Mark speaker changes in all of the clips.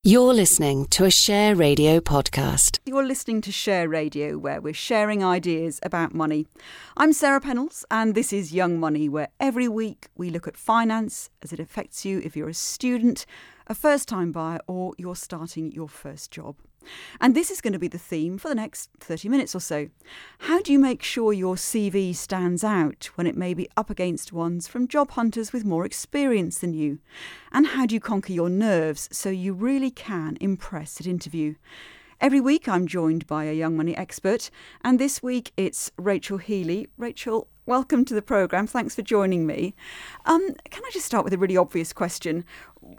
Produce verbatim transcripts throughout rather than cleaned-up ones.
Speaker 1: You're listening to a Share Radio podcast.
Speaker 2: You're listening to Share Radio, where we're sharing ideas about money. I'm Sarah Pennells, and this is Young Money, where every week we look at finance as it affects you if you're a student, a first-time buyer, or you're starting your first job. And this is going to be the theme for the next thirty minutes or so. How do you make sure your C V stands out when it may be up against ones from job hunters with more experience than you? And how do you conquer your nerves so you really can impress at interview? Every week I'm joined by a Young Money expert, and this week it's Rachel Healy. Rachel, welcome to the programme. Thanks for joining me. Um, can I just start with a really obvious question?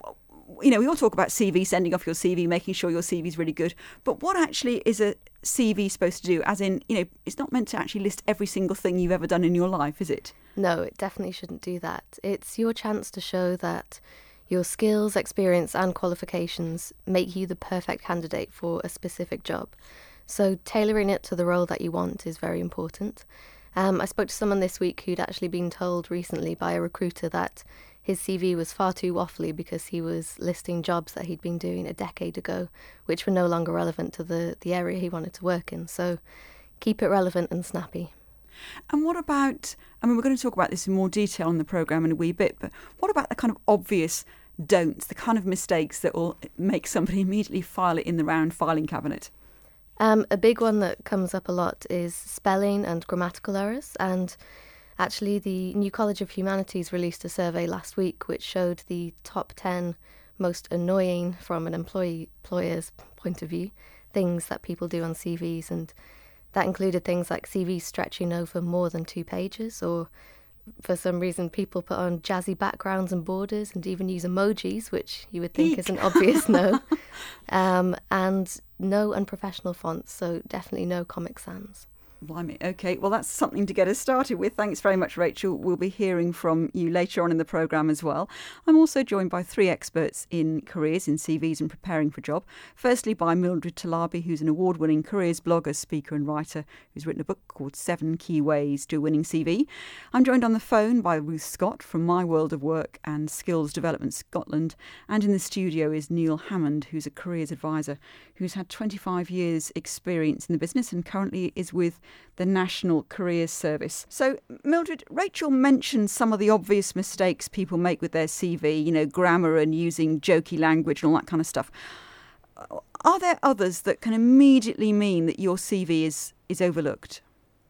Speaker 2: You know, we all talk about C V, sending off your C V, making sure your C V is really good. But what actually is a C V supposed to do? As in, you know, it's not meant to actually list every single thing you've ever done in your life, is it?
Speaker 3: No, it definitely shouldn't do that. It's your chance to show that your skills, experience and qualifications make you the perfect candidate for a specific job. So tailoring it to the role that you want is very important. Um, I spoke to someone this week who'd actually been told recently by a recruiter that his C V was far too waffly because he was listing jobs that he'd been doing a decade ago, which were no longer relevant to the, the area he wanted to work in. So keep it relevant and snappy.
Speaker 2: And what about, I mean, we're going to talk about this in more detail on the programme in a wee bit, but what about the kind of obvious don'ts, the kind of mistakes that will make somebody immediately file it in the round filing cabinet?
Speaker 3: Um, a big one that comes up a lot is spelling and grammatical errors. And actually, the New College of Humanities released a survey last week which showed the top ten most annoying, from an employee employer's point of view, things that people do on C Vs. And that included things like C Vs stretching over more than two pages, or for some reason people put on jazzy backgrounds and borders and even use emojis, which you would think
Speaker 2: Eek.
Speaker 3: is an obvious no. Um, and no unprofessional fonts, so definitely no Comic Sans.
Speaker 2: Blimey. OK, well, that's something to get us started with. Thanks very much, Rachel. We'll be hearing from you later on in the programme as well. I'm also joined by three experts in careers, in C Vs and preparing for a job. Firstly, by Mildred Talabi, who's an award-winning careers blogger, speaker and writer, who's written a book called Seven Key Ways to a Winning C V. I'm joined on the phone by Ruth Scott from My World of Work and Skills Development Scotland. And in the studio is Neil Hammond, who's a careers advisor, who's had twenty-five years experience in the business and currently is with the National Careers Service. So, Mildred, Rachel mentioned some of the obvious mistakes people make with their C V, you know, grammar and using jokey language and all that kind of stuff. Are there others that can immediately mean that your C V is, is overlooked?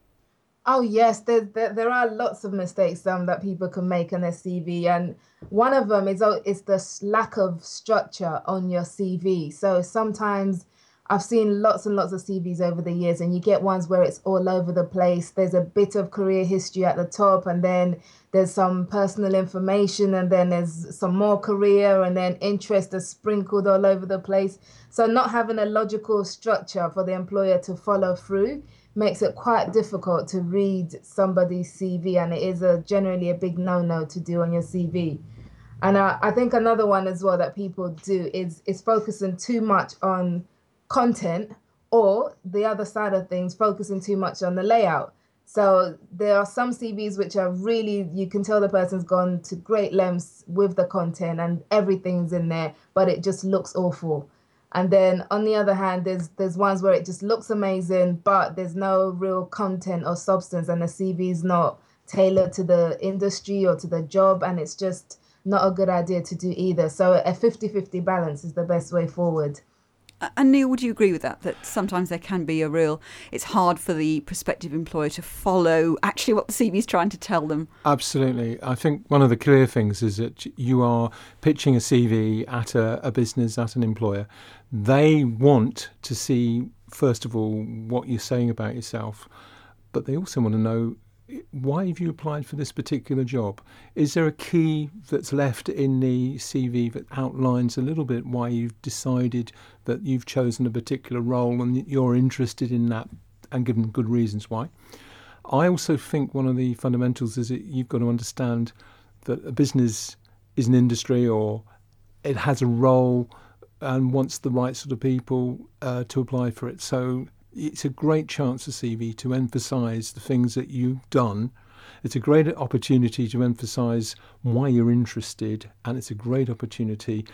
Speaker 4: Oh, yes, there, there, there are lots of mistakes um, that people can make on their C V. And one of them is, oh, is the lack of structure on your C V. So sometimes I've seen lots and lots of C Vs over the years, and you get ones where it's all over the place. There's a bit of career history at the top, and then there's some personal information, and then there's some more career, and then interest is sprinkled all over the place. So not having a logical structure for the employer to follow through makes it quite difficult to read somebody's C V, and it is a generally a big no-no to do on your C V. And I, I think another one as well that people do is is focusing too much on content, or the other side of things, focusing too much on the layout. So there are some C Vs which are really, you can tell the person's gone to great lengths with the content and everything's in there, but it just looks awful. And then on the other hand, there's there's ones where it just looks amazing, but there's no real content or substance, and the C V is not tailored to the industry or to the job, and it's just not a good idea to do either. So a fifty-fifty balance is the best way forward.
Speaker 2: And Neil, would you agree with that, that sometimes there can be a real, it's hard for the prospective employer to follow actually what the C V is trying to tell them?
Speaker 5: Absolutely. I think one of the clear things is that you are pitching a C V at a, a business, at an employer. They want to see, first of all, what you're saying about yourself, but they also want to know, why have you applied for this particular job? Is there a key that's left in the C V that outlines a little bit why you've decided that you've chosen a particular role and you're interested in that, and given good reasons why? I also think one of the fundamentals is that you've got to understand that a business is an industry, or it has a role and wants the right sort of people uh, to apply for it. So it's a great chance for C V to emphasise the things that you've done. It's a great opportunity to emphasise why you're interested, and it's a great opportunity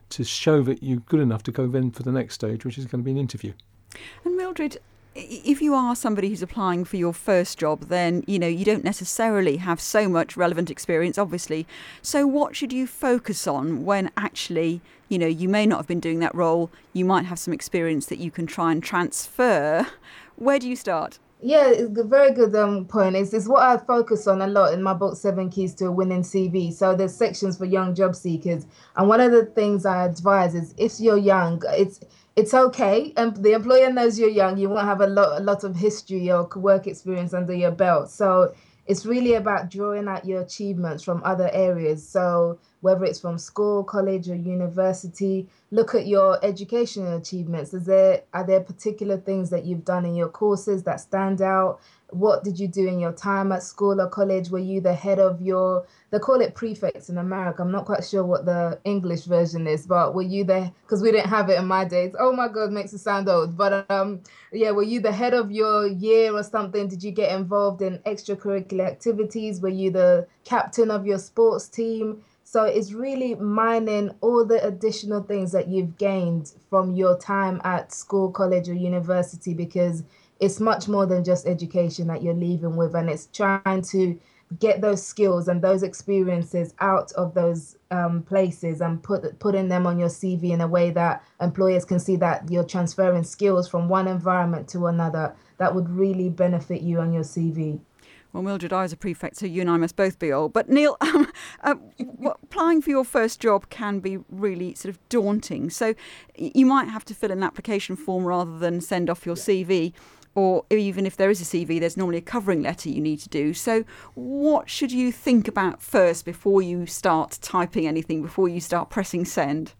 Speaker 5: to show that you're good enough to go then for the next stage, which is going to be an interview.
Speaker 2: And Mildred, if you are somebody who's applying for your first job, then, you know, you don't necessarily have so much relevant experience, obviously. So what should you focus on when actually, you know, you may not have been doing that role, you might have some experience that you can try and transfer? Where do you start?
Speaker 4: Yeah, it's a very good um, point. It's, it's what I focus on a lot in my book, Seven Keys to a Winning C V. So there's sections for young job seekers. And one of the things I advise is if you're young, it's it's okay. And the employer knows you're young. You won't have a lot, a lot of history or work experience under your belt. So it's really about drawing out your achievements from other areas. So whether it's from school, college, or university, look at your educational achievements. Is there are there particular things that you've done in your courses that stand out? What did you do in your time at school or college? Were you the head of your, they call it prefects in America. I'm not quite sure what the English version is, but were you the, because we didn't have it in my days. Oh my God, makes it sound old. But um, yeah, were you the head of your year or something? Did you get involved in extracurricular activities? Were you the captain of your sports team? So it's really mining all the additional things that you've gained from your time at school, college, or university, because it's much more than just education that you're leaving with, and it's trying to get those skills and those experiences out of those um, places and put putting them on your C V in a way that employers can see that you're transferring skills from one environment to another. That would really benefit you on your C V.
Speaker 2: Well, Mildred, I was a prefect, so you and I must both be old. But Neil, um, uh, applying for your first job can be really sort of daunting. So you might have to fill in an application form rather than send off your C V. Or even if there is a C V, there's normally a covering letter you need to do. So what should you think about first before you start typing anything, before you start pressing send?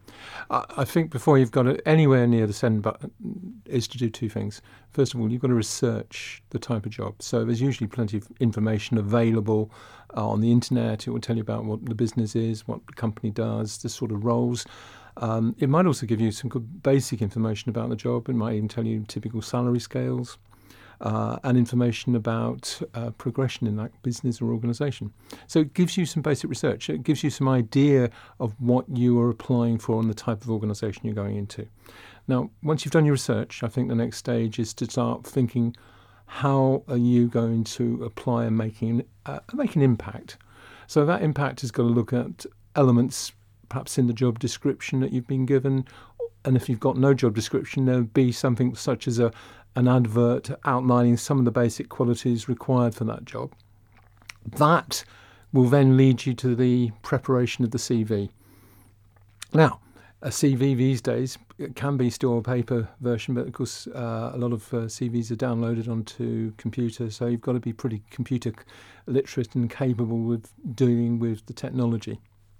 Speaker 5: I think before you've got it anywhere near the send button is to do two things. First of all, you've got to research the type of job. So there's usually plenty of information available uh, on the internet. It will tell you about what the business is, what the company does, the sort of roles. Um, it might also give you some good basic information about the job. It might even tell you typical salary scales uh, and information about uh, progression in that business or organisation. So it gives you some basic research. It gives you some idea of what you are applying for and the type of organisation you're going into. Now, once you've done your research, I think the next stage is to start thinking, how are you going to apply and making, uh, make an impact? So that impact has got to look at elements perhaps in the job description that you've been given, and if you've got no job description, there'll be something such as a an advert outlining some of the basic qualities required for that job. That will then lead you to the preparation of the C V. Now, a C V these days it can be still a paper version, but of course uh, a lot of uh, C Vs are downloaded onto computers, so you've got to be pretty computer literate and capable with dealing with the technology.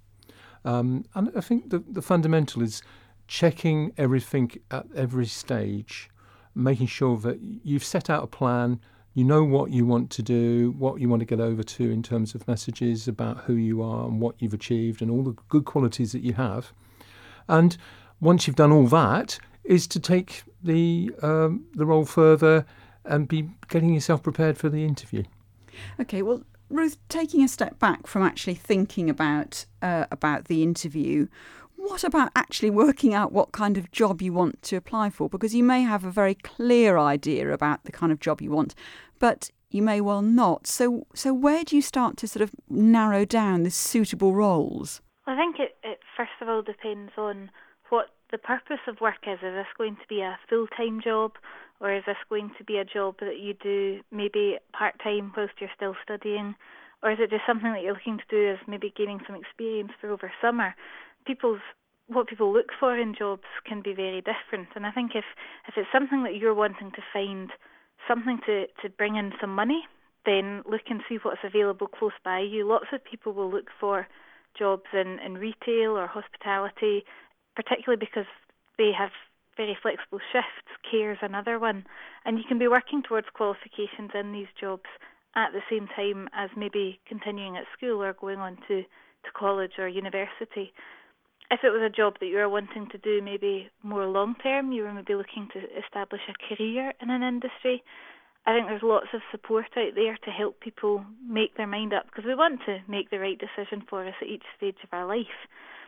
Speaker 5: Um, and I think the, the fundamental is checking everything at every stage, making sure that you've set out a plan, you know what you want to do, what you want to get over to in terms of messages about who you are and what you've achieved and all the good qualities that you have. And once you've done all that, is to take the um, the role further and be getting yourself prepared for the interview.
Speaker 2: Okay, well, Ruth, taking a step back from actually thinking about uh, about the interview, what about actually working out what kind of job you want to apply for? Because you may have a very clear idea about the kind of job you want, but you may well not. So, so where do you start to sort of narrow down the suitable roles?
Speaker 6: I think it, it first of all depends on what the purpose of work is. Is this going to be a full-time job, or is this going to be a job that you do maybe part-time whilst you're still studying? Or is it just something that you're looking to do as maybe gaining some experience for over summer? People's what people look for in jobs can be very different. And I think if, if it's something that you're wanting to find, something to, to bring in some money, then look and see what's available close by you. Lots of people will look for jobs in, in retail or hospitality, particularly because they have very flexible shifts. Care is another one. And you can be working towards qualifications in these jobs at the same time as maybe continuing at school or going on to, to college or university. If it was a job that you were wanting to do maybe more long-term, you were maybe looking to establish a career in an industry, I think there's lots of support out there to help people make their mind up, because we want to make the right decision for us at each stage of our life.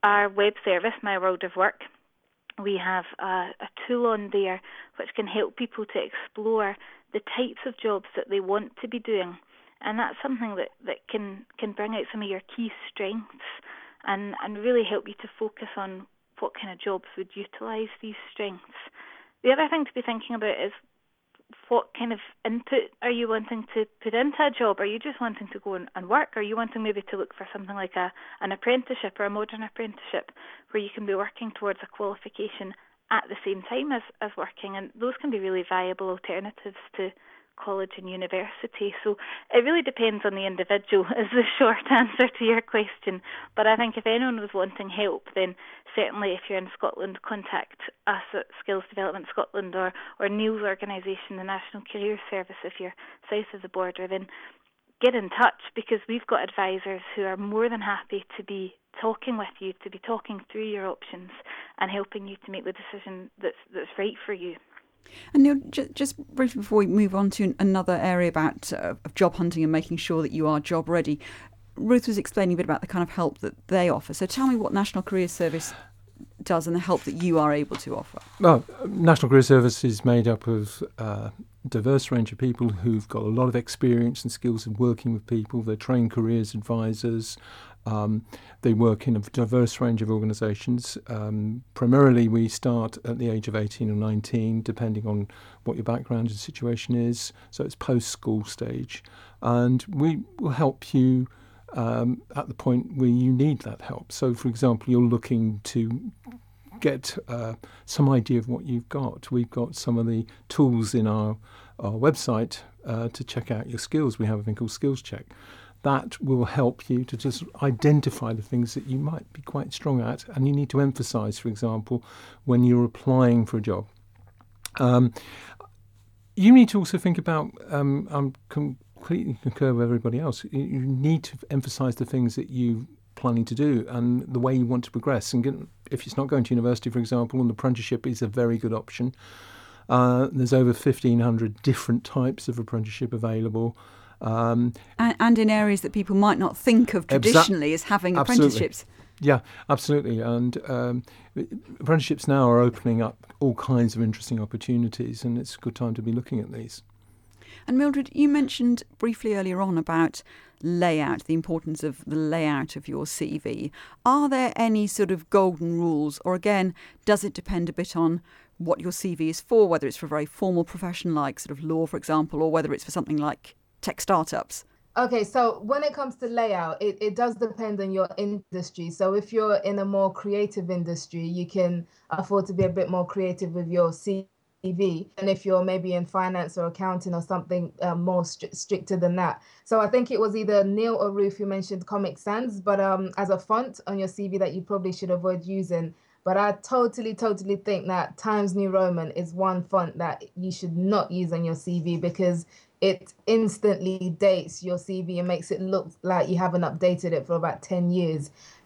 Speaker 6: our web service, My World of Work, we have a, a tool on there which can help people to explore the types of jobs that they want to be doing. And that's something that, that can, can bring out some of your key strengths and, and really help you to focus on what kind of jobs would utilise these strengths. The other thing to be thinking about is what kind of input are you wanting to put into a job? Are you just wanting to go and, and work? Are you wanting maybe to look for something like a an apprenticeship or a modern apprenticeship where you can be working towards a qualification at the same time as, as working? And those can be really viable alternatives to college and university. So it really depends on the individual is the short answer to your question. But I think if anyone was wanting help, then certainly if you're in Scotland, contact us at Skills Development Scotland or, or Neil's organisation, the National Career Service, if you're south of the border. Then get in touch, because we've got advisors who are more than happy to be talking with you, to be talking through your options and helping you to make the decision that's that's right for you.
Speaker 2: And Neil, just, just briefly before we move on to another area about uh, job hunting and making sure that you are job ready, Ruth was explaining a bit about the kind of help that they offer. So tell me what National Career Service does and the help that you are able to offer.
Speaker 5: Well, National Career Service is made up of a diverse range of people who've got a lot of experience and skills in working with people. They're trained careers advisors. Um, they work in a diverse range of organisations. Um, primarily, we start at the age of eighteen or nineteen, depending on what your background and situation is. So it's post-school stage. And we will help you um, at the point where you need that help. So, for example, you're looking to get uh, some idea of what you've got. We've got some of the tools in our, our website uh, to check out your skills. We have a thing called Skills Check. That will help you to just identify the things that you might be quite strong at and you need to emphasise, for example, when you're applying for a job. Um, you need to also think about, um, I'm completely concur with everybody else, you, you need to emphasise the things that you're planning to do and the way you want to progress. And get, if it's not going to university, for example, an apprenticeship is a very good option. Uh, there's over fifteen hundred different types of apprenticeship available. Um,
Speaker 2: and, and in areas that people might not think of traditionally exa- as having
Speaker 5: absolutely.
Speaker 2: apprenticeships.
Speaker 5: Yeah, absolutely. And um, apprenticeships now are opening up all kinds of interesting opportunities, and it's a good time to be looking at these.
Speaker 2: And Mildred, you mentioned briefly earlier on about layout, the importance of the layout of your C V. Are there any sort of golden rules, or again, does it depend a bit on what your C V is for, whether it's for a very formal profession like sort of law, for example, or whether it's for something like tech startups?
Speaker 4: Okay, so when it comes to layout, it, it does depend on your industry. So if you're in a more creative industry, you can afford to be a bit more creative with your C V. And if you're maybe in finance or accounting or something uh, more stri- stricter than that. So I think it was either Neil or Ruth who mentioned Comic Sans, but um, as a font on your C V that you probably should avoid using. But I totally, totally think that Times New Roman is one font that you should not use on your C V because it instantly dates your C V and makes it look like you haven't updated it for about ten years.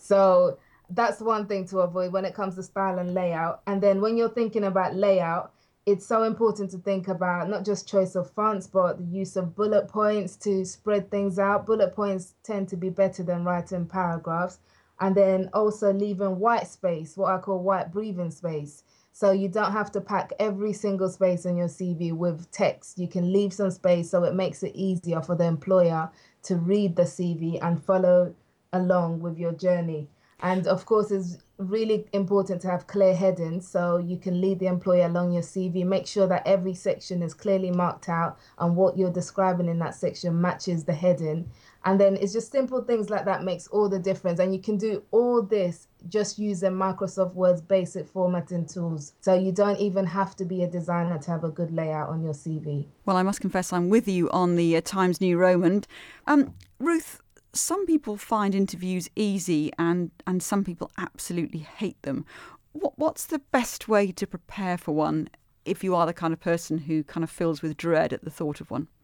Speaker 4: So that's one thing to avoid when it comes to style and layout. And then when you're thinking about layout, it's so important to think about not just choice of fonts, but the use of bullet points to spread things out. Bullet points tend to be better than writing paragraphs. And then also leaving white space, what I call white breathing space. So you don't have to pack every single space in your C V with text. You can leave some space so it makes it easier for the employer to read the C V and follow along with your journey. And of course, it's really important to have clear headings so you can lead the employer along your C V. Make sure that every section is clearly marked out and what you're describing in that section matches the heading. And then it's just simple things like that makes all the difference. And you can do all this just using Microsoft Word's basic formatting tools. So you don't even have to be a designer to have a good layout on your C V.
Speaker 2: Well, I must confess I'm with you on the uh, Times New Roman. Um, Ruth, some people find interviews easy and, and some people absolutely hate them. What, what's the best way to prepare for one if you are the kind of person who kind of fills with dread at the thought of one?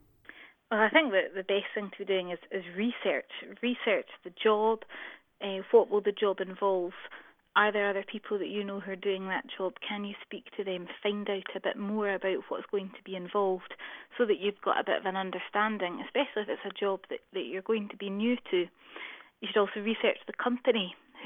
Speaker 6: Well, I think that the best thing to be doing is, is research. Research the job. Uh, what will the job involve? Are there other people that you know who are doing that job? Can you speak to them? Find out a bit more about what's going to be involved so that you've got a bit of an understanding, especially if it's a job that, that you're going to be new to. You should also research the company.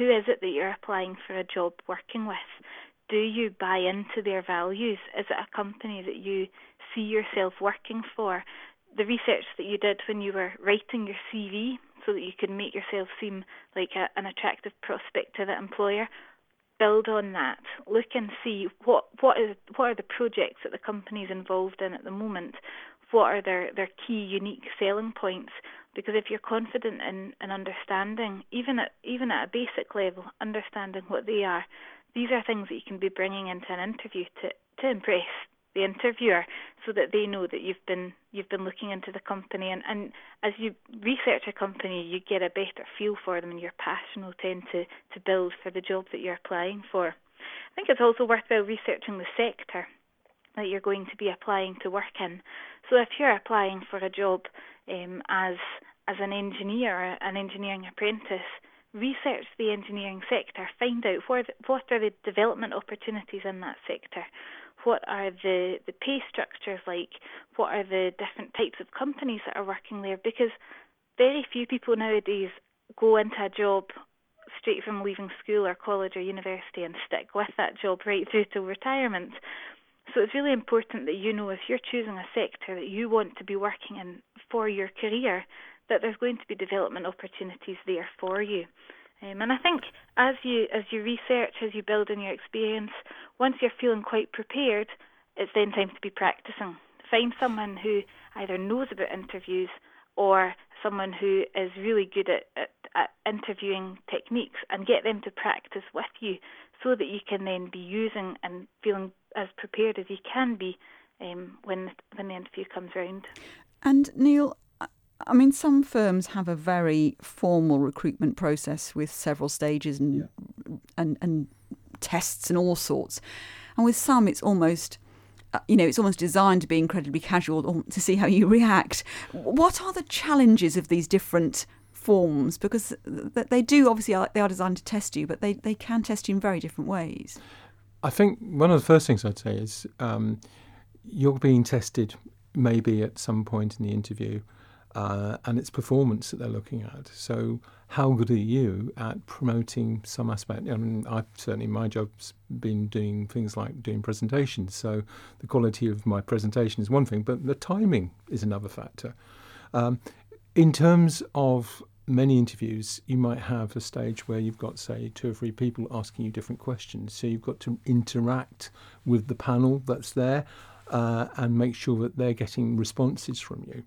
Speaker 6: who is it that you're applying for a job working with? Do you buy into their values? Is it a company that you see yourself working for? The research that you did when you were writing your C V so that you could make yourself seem like a, an attractive prospect to the employer, build on that. Look and see what what is what are the projects that the company's involved in at the moment. What are their, their key unique selling points? Because if you're confident in, in understanding, even at even at a basic level, understanding what they are, these are things that you can be bringing into an interview to, to impress the interviewer, so that they know that you've been you've been looking into the company, and, and as you research a company, you get a better feel for them, and your passion will tend to, to build for the job that you're applying for. I think it's also worthwhile researching the sector that you're going to be applying to work in. So if you're applying for a job um, as as an engineer or an engineering apprentice, research the engineering sector, find out what, what are the development opportunities in that sector. What are the, the pay structures like? What are the different types of companies that are working there? Because very few people nowadays go into a job straight from leaving school or college or university and stick with that job right through to retirement. So it's really important that you know, if you're choosing a sector that you want to be working in for your career, that there's going to be development opportunities there for you. Um, and I think as you as you research, as you build on your experience, once you're feeling quite prepared, it's then time to be practicing. Find someone who either knows about interviews or someone who is really good at, at, at interviewing techniques, and get them to practice with you so that you can then be using and feeling as prepared as you can be um, when, when the interview comes round.
Speaker 2: And Neil, I mean, some firms have a very formal recruitment process with several stages and yeah. and, and tests and all sorts. And with some, it's almost, uh, you know, it's almost designed to be incredibly casual to see how you react. What are the challenges of these different forms? Because they do, obviously, they are designed to test you, but they, they can test you in very different ways.
Speaker 5: I think one of the first things I'd say is um, you're being tested maybe at some point in the interview. Uh, and it's performance that they're looking at. So how good are you at promoting some aspect? I mean, I've certainly, my job's been doing things like doing presentations. So the quality of my presentation is one thing, but the timing is another factor. Um, in terms of many interviews, you might have a stage where you've got, say, two or three people asking you different questions. So you've got to interact with the panel that's there uh, and make sure that they're getting responses from you.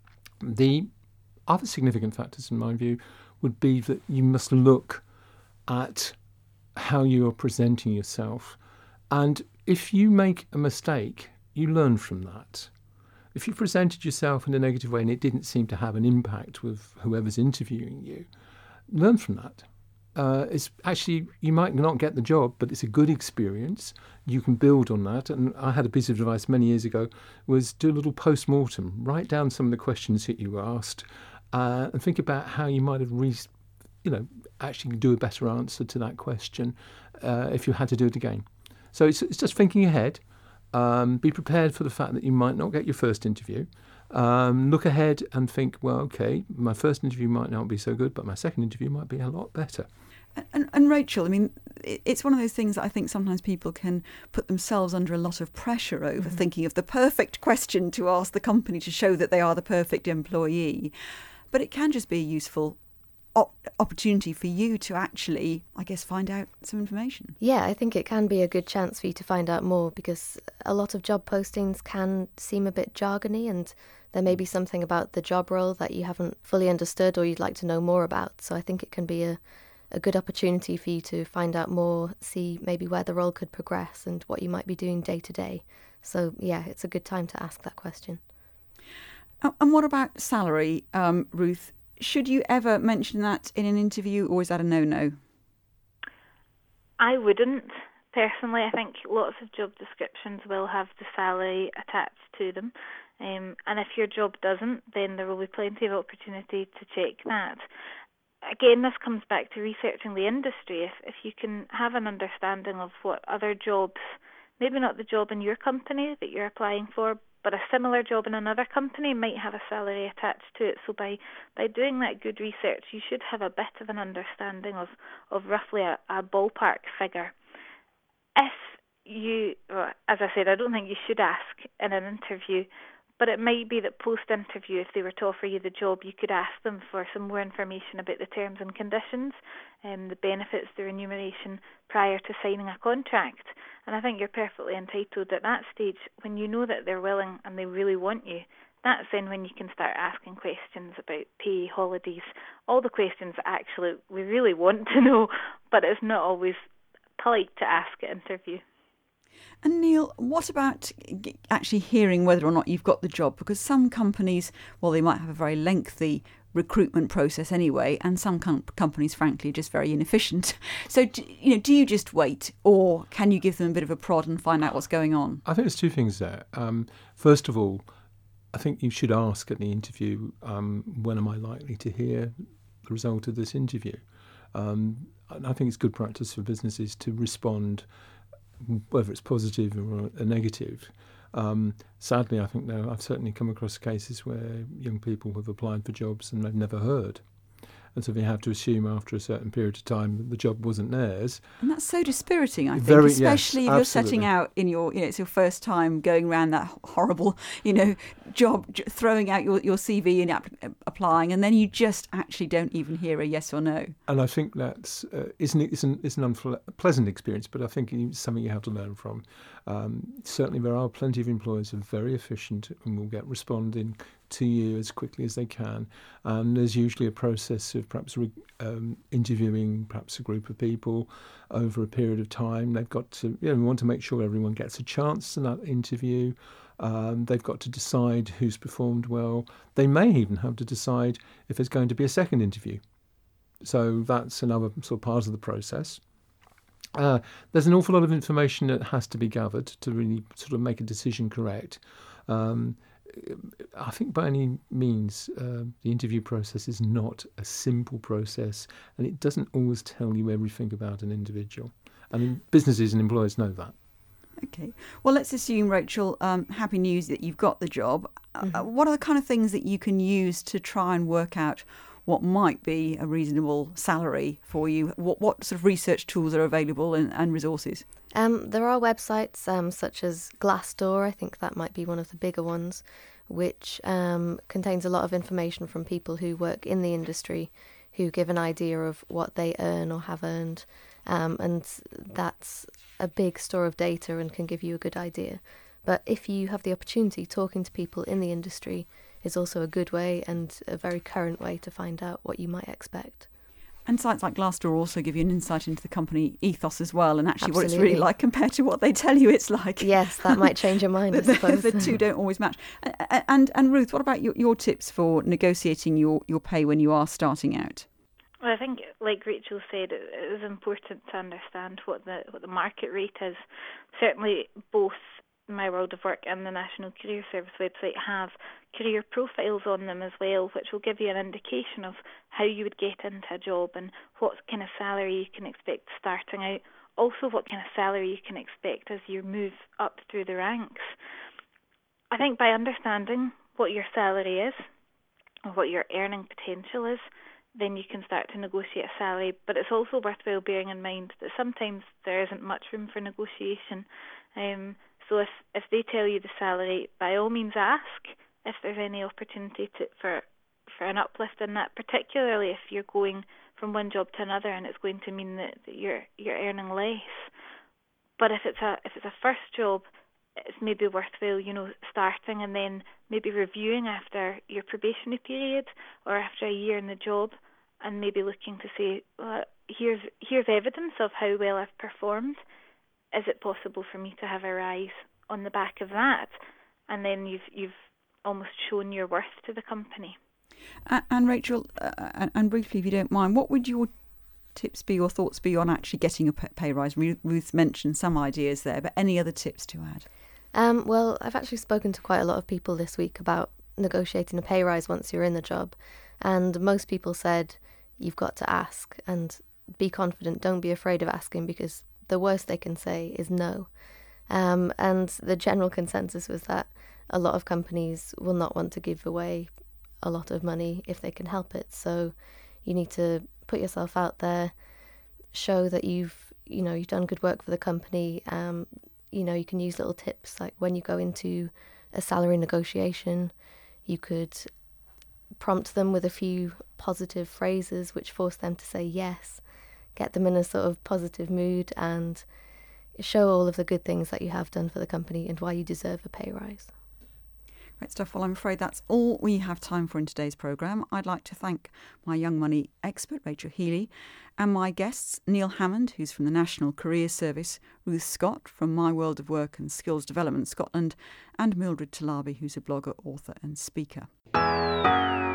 Speaker 5: The other significant factors, in my view, would be that you must look at how you are presenting yourself. And if you make a mistake, you learn from that. If you presented yourself in a negative way and it didn't seem to have an impact with whoever's interviewing you, learn from that. Uh, it's actually, you might not get the job, but it's a good experience. You can build on that. And I had a piece of advice many years ago, was do a little post-mortem. Write down some of the questions that you were asked uh, and think about how you might have, re- you know, actually do a better answer to that question uh, if you had to do it again. So it's, it's just thinking ahead. Um, be prepared for the fact that you might not get your first interview. Um, look ahead and think, well, okay, my first interview might not be so good, but my second interview might be a lot better.
Speaker 2: And, and Rachel, I mean, it's one of those things that I think sometimes people can put themselves under a lot of pressure over, mm-hmm. thinking of the perfect question to ask the company to show that they are the perfect employee. But it can just be a useful op- opportunity for you to actually, I guess, find out some information.
Speaker 3: Yeah, I think it can be a good chance for you to find out more, because a lot of job postings can seem a bit jargony, and there may be something about the job role that you haven't fully understood or you'd like to know more about. So I think it can be a a good opportunity for you to find out more, see maybe where the role could progress and what you might be doing day to day. So, yeah, it's a good time to ask that question.
Speaker 2: And what about salary, um, Ruth? Should you ever mention that in an interview, or is that a no-no?
Speaker 6: I wouldn't. Personally, I think lots of job descriptions will have the salary attached to them. Um, and if your job doesn't, then there will be plenty of opportunity to check that. Again, this comes back to researching the industry. If if you can have an understanding of what other jobs, maybe not the job in your company that you're applying for, but a similar job in another company might have a salary attached to it. So by, by doing that good research, you should have a bit of an understanding of, of roughly a, a ballpark figure. If you, well, as I said, I don't think you should ask in an interview, but it might be that post-interview, if they were to offer you the job, you could ask them for some more information about the terms and conditions, um, the benefits, the remuneration, prior to signing a contract. And I think you're perfectly entitled at that stage, when you know that they're willing and they really want you. That's then when you can start asking questions about pay, holidays, all the questions that actually we really want to know, but it's not always polite to ask at interview.
Speaker 2: And Neil, what about actually hearing whether or not you've got the job? Because some companies, well, they might have a very lengthy recruitment process anyway, and some com- companies, frankly, are just very inefficient. So, do, you know, do you just wait, or can you give them a bit of a prod and find out what's going on?
Speaker 5: I think there's two things there. Um, first of all, I think you should ask at the interview, um, when am I likely to hear the result of this interview? Um, and I think it's good practice for businesses to respond, whether it's positive or a negative. Um, sadly, I think now I've certainly come across cases where young people have applied for jobs and they've never heard. And so they have to assume after a certain period of time that the job wasn't theirs.
Speaker 2: And that's so dispiriting, I think,
Speaker 5: Very,
Speaker 2: especially
Speaker 5: yes,
Speaker 2: if you're
Speaker 5: absolutely.
Speaker 2: setting out in your, you know, it's your first time going around that horrible, you know, job, j- throwing out your, your C V and ap- applying, and then you just actually don't even hear a yes or no.
Speaker 5: And I think that's uh, isn't it's an, it's an unpleasant experience, but I think it's something you have to learn from. Um, certainly, there are plenty of employers who are very efficient and will get responding to you as quickly as they can. And there's usually a process of perhaps re- um, interviewing perhaps a group of people over a period of time. They've got to, you know, we want to make sure everyone gets a chance in that interview. Um, they've got to decide who's performed well. They may even have to decide if there's going to be a second interview. So that's another sort of part of the process. Uh, there's an awful lot of information that has to be gathered to really sort of make a decision correct. Um, I think by any means uh, the interview process is not a simple process, and it doesn't always tell you everything about an individual. I mean, businesses and employers know that.
Speaker 2: Okay. Well, let's assume, Rachel, um, happy news that you've got the job.
Speaker 3: Mm-hmm.
Speaker 2: Uh, what are the kind of things that you can use to try and work out what might be a reasonable salary for you? What what sort of research tools are available and, and resources?
Speaker 3: Um, there are websites um, such as Glassdoor, I think that might be one of the bigger ones, which um, contains a lot of information from people who work in the industry, who give an idea of what they earn or have earned. Um, and that's a big store of data and can give you a good idea. But if you have the opportunity, talking to people in the industry is also a good way and a very current way to find out what you might expect.
Speaker 2: And sites like Glassdoor also give you an insight into the company ethos as well, and actually what it's really
Speaker 3: Absolutely.
Speaker 2: like compared to what they tell you it's like.
Speaker 3: Yes, that might change your mind, I
Speaker 2: the,
Speaker 3: suppose.
Speaker 2: the two don't always match. And, and, and Ruth, what about your, your tips for negotiating your, your pay when you are starting out?
Speaker 6: Well, I think, like Rachel said, it, it is important to understand what the what the market rate is. Certainly, both My World of Work and the National Career Service website have career profiles on them as well, which will give you an indication of how you would get into a job and what kind of salary you can expect starting out. Also, what kind of salary you can expect as you move up through the ranks. I think by understanding what your salary is, or what your earning potential is, then you can start to negotiate a salary. But it's also worthwhile bearing in mind that sometimes there isn't much room for negotiation. Um, so if, if they tell you the salary, by all means ask if there's any opportunity to, for for an uplift in that, particularly if you're going from one job to another and it's going to mean that, that you're you're earning less. But if it's a if it's a first job, it's maybe worthwhile, you know, starting and then maybe reviewing after your probationary period or after a year in the job, and maybe looking to say, well, here's here's evidence of how well I've performed. Is it possible for me to have a rise on the back of that? And then you've you've almost shown your worth to the company.
Speaker 2: And, and Rachel, uh, and, and briefly, if you don't mind, what would your tips be or thoughts be on actually getting a pay rise? Ruth mentioned some ideas there, but any other tips to add?
Speaker 3: Um, well, I've actually spoken to quite a lot of people this week about negotiating a pay rise once you're in the job, and most people said you've got to ask and be confident. Don't be afraid of asking, because the worst they can say is no. Um, and the general consensus was that a lot of companies will not want to give away a lot of money if they can help it. So you need to put yourself out there, show that you've, you know, you've done good work for the company. Um, you know, you can use little tips like when you go into a salary negotiation, you could prompt them with a few positive phrases which force them to say yes, get them in a sort of positive mood, and show all of the good things that you have done for the company and why you deserve a pay rise.
Speaker 2: Great stuff. Well, I'm afraid that's all we have time for in today's programme. I'd like to thank my Young Money expert, Rachel Healy, and my guests, Neil Hammond, who's from the National Careers Service, Ruth Scott from My World of Work and Skills Development Scotland, and Mildred Talabi, who's a blogger, author and speaker.